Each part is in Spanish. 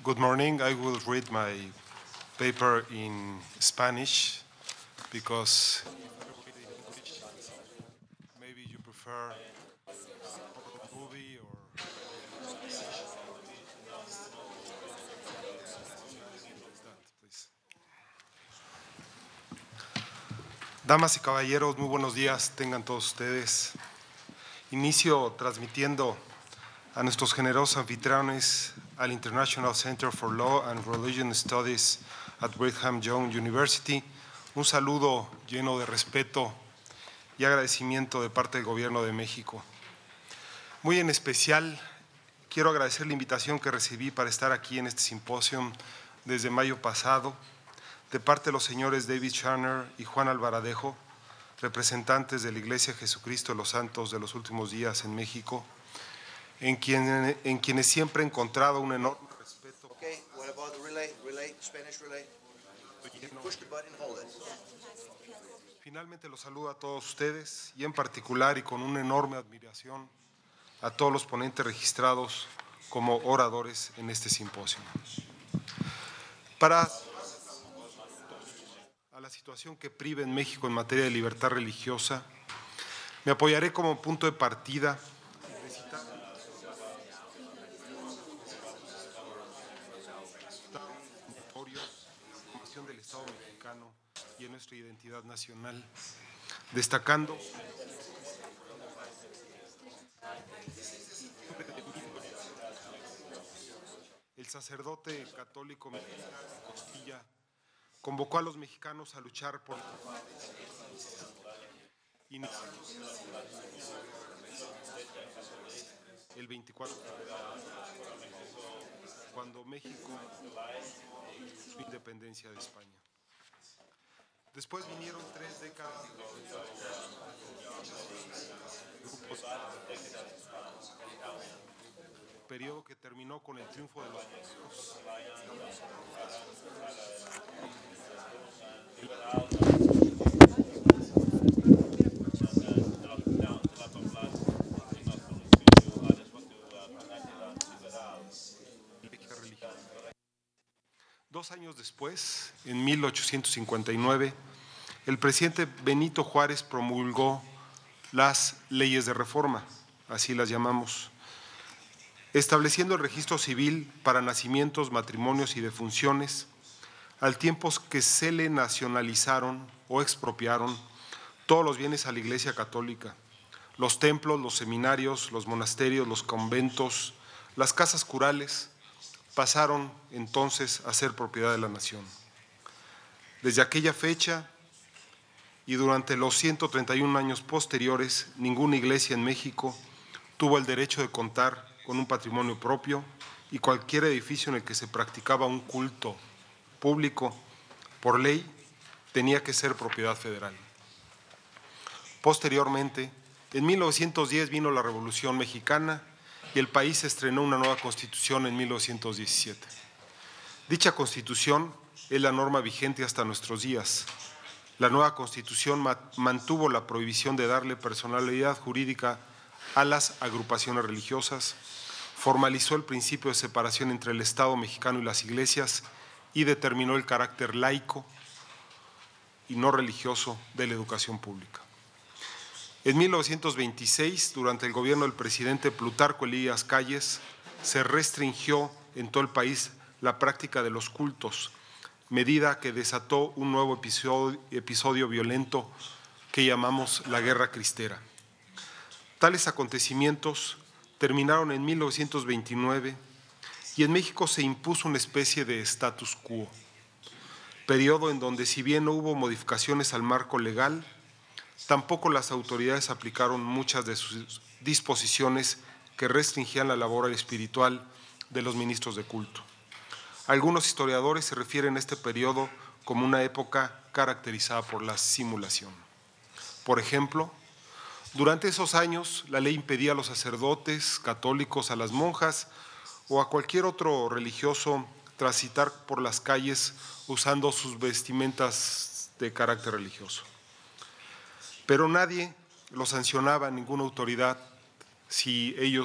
Good morning. I will read my paper in Spanish because maybe you prefer a movie or that, please. Damas y caballeros, muy buenos días tengan todos ustedes. Inicio transmitiendo a nuestros generosos anfitriones al International Center for Law and Religion Studies at Brigham Young University, un saludo lleno de respeto y agradecimiento de parte del Gobierno de México. Muy en especial, quiero agradecer la invitación que recibí para estar aquí en este simposio desde mayo pasado, de parte de los señores David Sharner y Juan Alvaradejo, representantes de la Iglesia Jesucristo de los Santos de los Últimos Días en México, en quienes siempre he encontrado un enorme respeto. Okay, what about the relay? Spanish relay? You push the button, hold it. Finalmente los saludo a todos ustedes y en particular y con una enorme admiración a todos los ponentes registrados como oradores en este simposio. Para a la situación que priva en México en materia de libertad religiosa, me apoyaré como punto de partida del Estado mexicano y en nuestra identidad nacional, destacando el sacerdote católico Costilla convocó a los mexicanos a luchar por el 24 cuando México su independencia de España. Después vinieron 3 décadas de grupos, periodo que terminó con el triunfo de los mexicos. Dos años después, en 1859, el presidente Benito Juárez promulgó las leyes de reforma, así las llamamos, estableciendo el registro civil para nacimientos, matrimonios y defunciones, al tiempo que se le nacionalizaron o expropiaron todos los bienes a la Iglesia Católica, los templos, los seminarios, los monasterios, los conventos, las casas curales, pasaron entonces a ser propiedad de la nación. Desde aquella fecha y durante los 131 años posteriores, ninguna iglesia en México tuvo el derecho de contar con un patrimonio propio y cualquier edificio en el que se practicaba un culto público, por ley, tenía que ser propiedad federal. Posteriormente, en 1910 vino la Revolución Mexicana y el país estrenó una nueva constitución en 1917. Dicha constitución es la norma vigente hasta nuestros días. La nueva constitución mantuvo la prohibición de darle personalidad jurídica a las agrupaciones religiosas, formalizó el principio de separación entre el Estado mexicano y las iglesias y determinó el carácter laico y no religioso de la educación pública. En 1926, durante el gobierno del presidente Plutarco Elías Calles, se restringió en todo el país la práctica de los cultos, medida que desató un nuevo episodio violento que llamamos la Guerra Cristera. Tales acontecimientos terminaron en 1929 y en México se impuso una especie de status quo, periodo en donde, si bien no hubo modificaciones al marco legal, tampoco las autoridades aplicaron muchas de sus disposiciones que restringían la labor espiritual de los ministros de culto. Algunos historiadores se refieren a este periodo como una época caracterizada por la simulación. Por ejemplo, durante esos años la ley impedía a los sacerdotes católicos, a las monjas o a cualquier otro religioso transitar por las calles usando sus vestimentas de carácter religioso. Pero nadie los sancionaba, ninguna autoridad, si ellos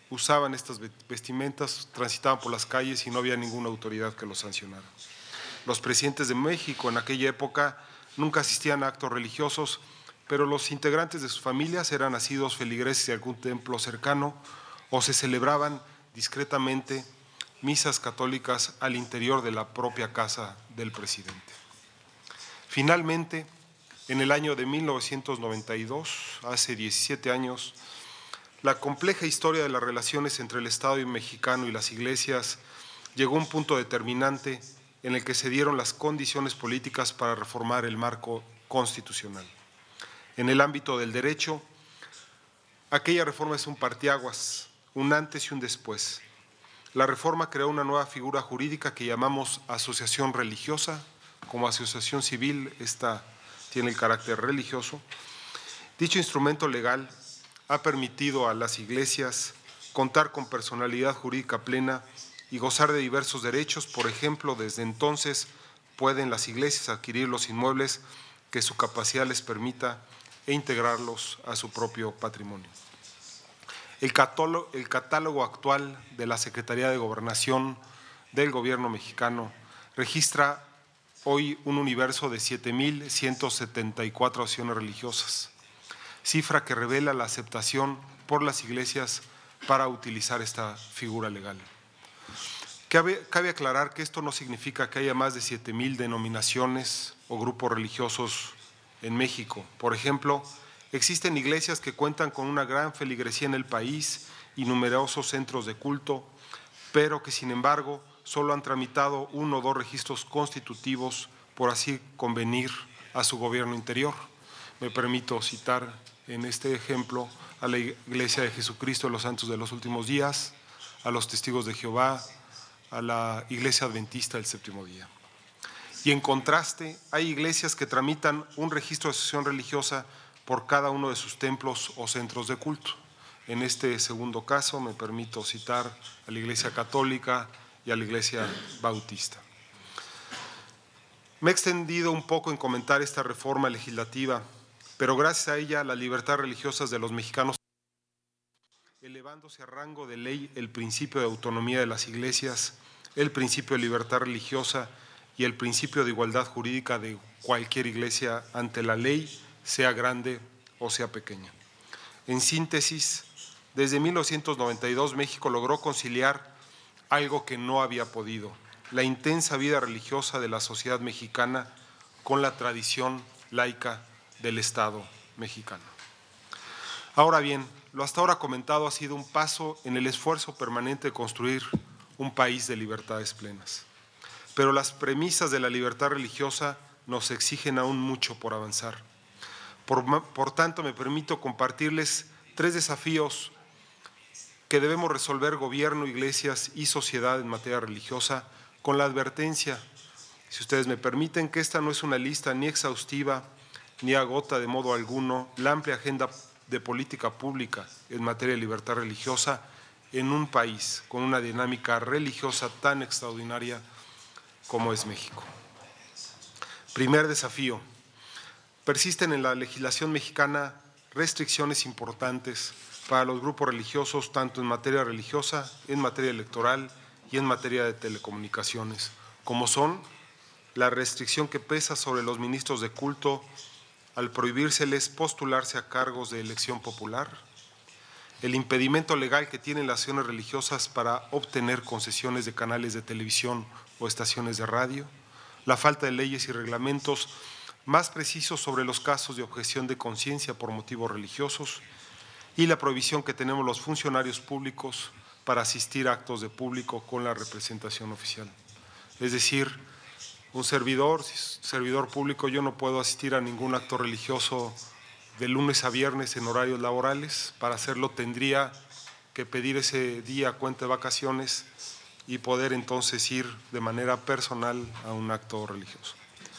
usaban estas vestimentas, transitaban por las calles y no había ninguna autoridad que los sancionara. Los presidentes de México en aquella época nunca asistían a actos religiosos, pero los integrantes de sus familias eran nacidos feligreses de algún templo cercano o se celebraban discretamente misas católicas al interior de la propia casa del presidente. Finalmente, en el año de 1992, hace 17 años, la compleja historia de las relaciones entre el Estado mexicano y las iglesias llegó a un punto determinante en el que se dieron las condiciones políticas para reformar el marco constitucional. En el ámbito del derecho, aquella reforma es un parteaguas, un antes y un después. La reforma creó una nueva figura jurídica que llamamos asociación religiosa. Como asociación civil, esta tiene el carácter religioso. Dicho instrumento legal ha permitido a las iglesias contar con personalidad jurídica plena y gozar de diversos derechos. Por ejemplo, desde entonces pueden las iglesias adquirir los inmuebles que su capacidad les permita e integrarlos a su propio patrimonio. El catálogo actual de la Secretaría de Gobernación del Gobierno mexicano registra hoy un universo de 7,174 asociaciones religiosas, cifra que revela la aceptación por las iglesias para utilizar esta figura legal. Cabe aclarar que esto no significa que haya más de 7,000 denominaciones o grupos religiosos en México. Por ejemplo, existen iglesias que cuentan con una gran feligresía en el país y numerosos centros de culto, pero que sin embargo solo han tramitado 1 o 2 registros constitutivos por así convenir a su gobierno interior. Me permito citar en este ejemplo a la Iglesia de Jesucristo de los Santos de los Últimos Días, a los Testigos de Jehová, a la Iglesia Adventista del Séptimo Día. Y en contraste, hay iglesias que tramitan un registro de asociación religiosa por cada uno de sus templos o centros de culto. En este segundo caso me permito citar a la Iglesia Católica y a la Iglesia Bautista. Me he extendido un poco en comentar esta reforma legislativa, pero gracias a ella las libertades religiosas de los mexicanos, elevándose a rango de ley el principio de autonomía de las iglesias, el principio de libertad religiosa y el principio de igualdad jurídica de cualquier iglesia ante la ley, sea grande o sea pequeña. En síntesis, desde 1992 México logró conciliar algo que no había podido: la intensa vida religiosa de la sociedad mexicana con la tradición laica del Estado mexicano. Ahora bien, lo hasta ahora comentado ha sido un paso en el esfuerzo permanente de construir un país de libertades plenas. Pero las premisas de la libertad religiosa nos exigen aún mucho por avanzar. Por tanto, me permito compartirles 3 desafíos que debemos resolver gobierno, iglesias y sociedad en materia religiosa, con la advertencia, si ustedes me permiten, que esta no es una lista ni exhaustiva ni agota de modo alguno la amplia agenda de política pública en materia de libertad religiosa en un país con una dinámica religiosa tan extraordinaria como es México. Primer desafío: persisten en la legislación mexicana restricciones importantes para los grupos religiosos, tanto en materia religiosa, en materia electoral y en materia de telecomunicaciones, como son la restricción que pesa sobre los ministros de culto al prohibírseles postularse a cargos de elección popular, el impedimento legal que tienen las acciones religiosas para obtener concesiones de canales de televisión o estaciones de radio, la falta de leyes y reglamentos más precisos sobre los casos de objeción de conciencia por motivos religiosos y la prohibición que tenemos los funcionarios públicos para asistir a actos de público con la representación oficial. Es decir, un servidor público, yo no puedo asistir a ningún acto religioso de lunes a viernes en horarios laborales. Para hacerlo tendría que pedir ese día cuenta de vacaciones y poder entonces ir de manera personal a un acto religioso.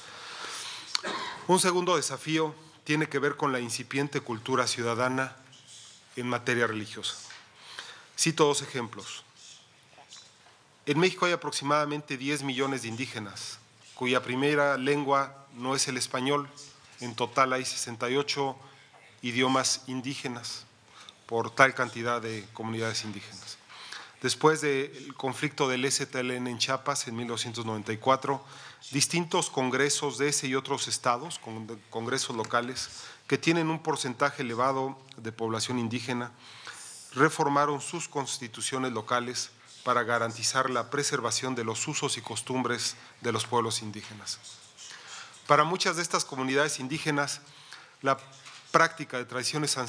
Un segundo desafío tiene que ver con la incipiente cultura ciudadana en materia religiosa. Cito 2 ejemplos. En México hay aproximadamente 10 millones de indígenas, cuya primera lengua no es el español. En total hay 68 idiomas indígenas. por tal cantidad de comunidades indígenas. Después del conflicto del STLN en Chiapas en 1994, distintos congresos de ese y otros estados, congresos locales, que tienen un porcentaje elevado de población indígena, reformaron sus constituciones locales para garantizar la preservación de los usos y costumbres de los pueblos indígenas. Para muchas de estas comunidades indígenas, la práctica de tradiciones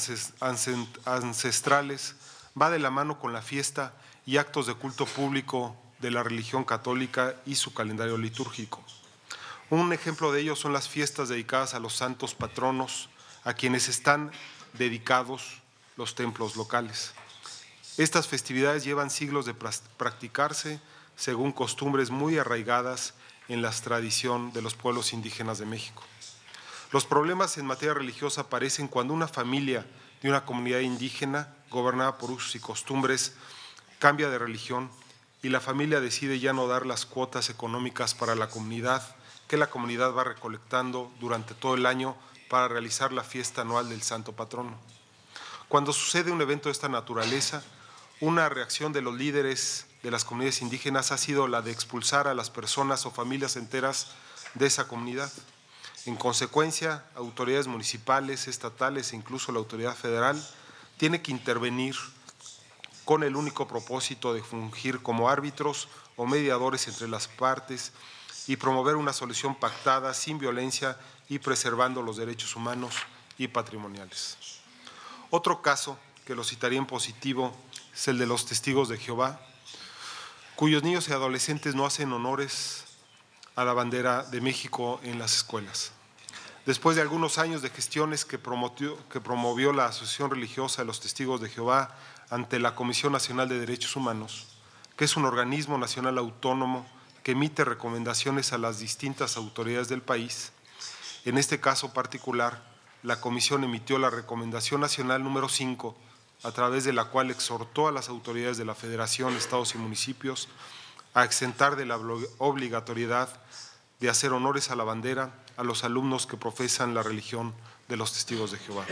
ancestrales va de la mano con la fiesta y actos de culto público de la religión católica y su calendario litúrgico. Un ejemplo de ello son las fiestas dedicadas a los santos patronos, a quienes están dedicados los templos locales. Estas festividades llevan siglos de practicarse según costumbres muy arraigadas en la tradición de los pueblos indígenas de México. Los problemas en materia religiosa aparecen cuando una familia de una comunidad indígena, gobernada por usos y costumbres, cambia de religión y la familia decide ya no dar las cuotas económicas para la comunidad que la comunidad va recolectando durante todo el año para realizar la fiesta anual del Santo Patrono. Cuando sucede un evento de esta naturaleza, una reacción de los líderes de las comunidades indígenas ha sido la de expulsar a las personas o familias enteras de esa comunidad. En consecuencia, autoridades municipales, estatales e incluso la autoridad federal tiene que intervenir con el único propósito de fungir como árbitros o mediadores entre las partes y promover una solución pactada sin violencia y preservando los derechos humanos y patrimoniales. Otro caso que lo citaría en positivo es el de los testigos de Jehová, cuyos niños y adolescentes no hacen honores a la bandera de México en las escuelas. Después de algunos años de gestiones que promovió la Asociación Religiosa de los Testigos de Jehová ante la Comisión Nacional de Derechos Humanos, que es un organismo nacional autónomo que emite recomendaciones a las distintas autoridades del país, en este caso particular, la Comisión emitió la Recomendación Nacional número 5, a través de la cual exhortó a las autoridades de la Federación, estados y municipios a exentar de la obligatoriedad de hacer honores a la bandera a los alumnos que profesan la religión de los Testigos de Jehová.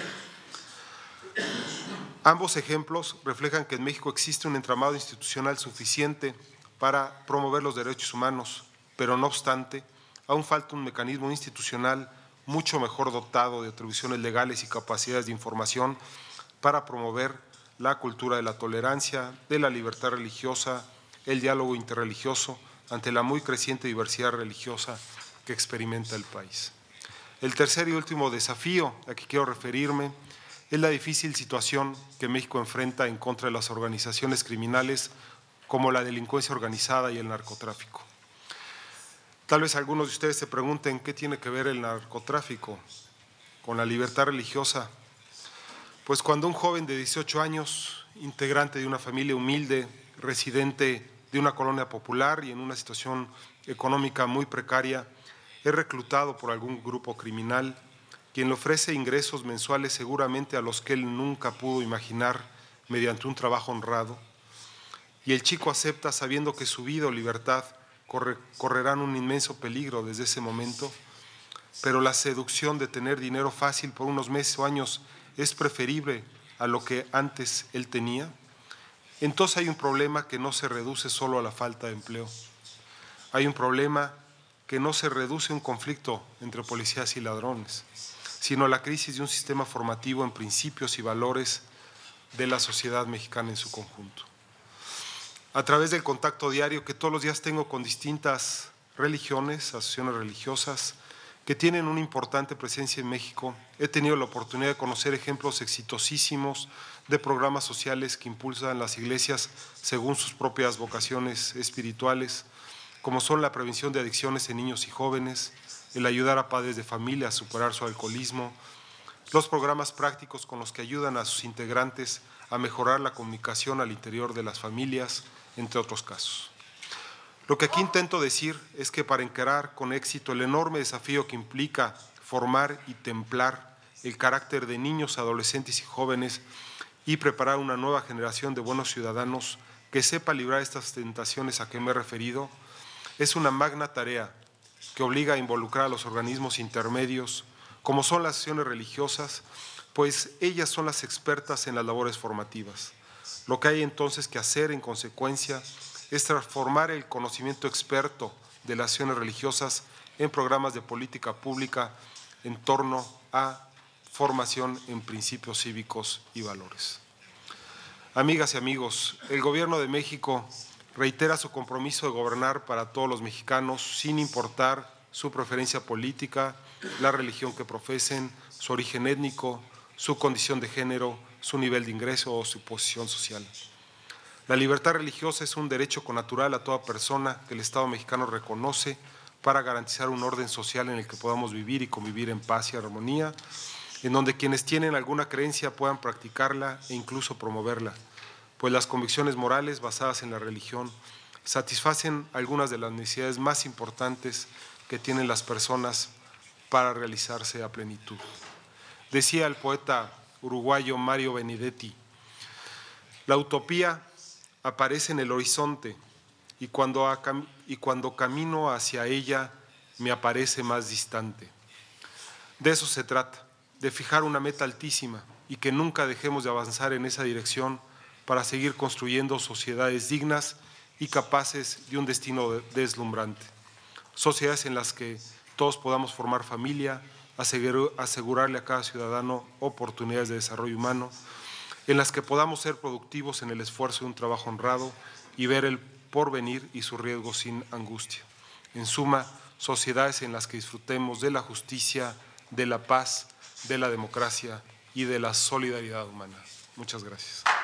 Ambos ejemplos reflejan que en México existe un entramado institucional suficiente para promover los derechos humanos, pero no obstante, aún falta un mecanismo institucional mucho mejor dotado de atribuciones legales y capacidades de información para promover la cultura de la tolerancia, de la libertad religiosa, el diálogo interreligioso ante la muy creciente diversidad religiosa que experimenta el país. El tercer y último desafío a que quiero referirme es la difícil situación que México enfrenta en contra de las organizaciones criminales como la delincuencia organizada y el narcotráfico. Tal vez algunos de ustedes se pregunten qué tiene que ver el narcotráfico con la libertad religiosa. Pues cuando un joven de 18 años, integrante de una familia humilde, residente de una colonia popular y en una situación económica muy precaria, es reclutado por algún grupo criminal, quien le ofrece ingresos mensuales seguramente a los que él nunca pudo imaginar mediante un trabajo honrado, y el chico acepta sabiendo que su vida o libertad correrán un inmenso peligro desde ese momento, pero la seducción de tener dinero fácil por unos meses o años es preferible a lo que antes él tenía. Entonces hay un problema que no se reduce solo a la falta de empleo. Hay un problema que no se reduce a un conflicto entre policías y ladrones, sino a la crisis de un sistema formativo en principios y valores de la sociedad mexicana en su conjunto. A través del contacto diario que todos los días tengo con distintas religiones, asociaciones religiosas, que tienen una importante presencia en México, he tenido la oportunidad de conocer ejemplos exitosísimos de programas sociales que impulsan las iglesias según sus propias vocaciones espirituales, como son la prevención de adicciones en niños y jóvenes, el ayudar a padres de familia a superar su alcoholismo, los programas prácticos con los que ayudan a sus integrantes a mejorar la comunicación al interior de las familias, entre otros casos. Lo que aquí intento decir es que para encarar con éxito el enorme desafío que implica formar y templar el carácter de niños, adolescentes y jóvenes y preparar una nueva generación de buenos ciudadanos que sepa librar estas tentaciones a que me he referido, es una magna tarea que obliga a involucrar a los organismos intermedios, como son las asociaciones religiosas, pues ellas son las expertas en las labores formativas. Lo que hay entonces que hacer, en consecuencia, es transformar el conocimiento experto de las acciones religiosas en programas de política pública en torno a formación en principios cívicos y valores. Amigas y amigos, el Gobierno de México reitera su compromiso de gobernar para todos los mexicanos sin importar su preferencia política, la religión que profesen, su origen étnico, su condición de género, su nivel de ingreso o su posición social. La libertad religiosa es un derecho connatural a toda persona que el Estado mexicano reconoce para garantizar un orden social en el que podamos vivir y convivir en paz y armonía, en donde quienes tienen alguna creencia puedan practicarla e incluso promoverla, pues las convicciones morales basadas en la religión satisfacen algunas de las necesidades más importantes que tienen las personas para realizarse a plenitud. Decía el poeta uruguayo Mario Benedetti: la utopía aparece en el horizonte y cuando camino hacia ella me aparece más distante. De eso se trata, de fijar una meta altísima y que nunca dejemos de avanzar en esa dirección para seguir construyendo sociedades dignas y capaces de un destino deslumbrante. Sociedades en las que todos podamos formar familia, asegurarle a cada ciudadano oportunidades de desarrollo humano, en las que podamos ser productivos en el esfuerzo de un trabajo honrado y ver el porvenir y su riesgo sin angustia. En suma, sociedades en las que disfrutemos de la justicia, de la paz, de la democracia y de la solidaridad humana. Muchas gracias.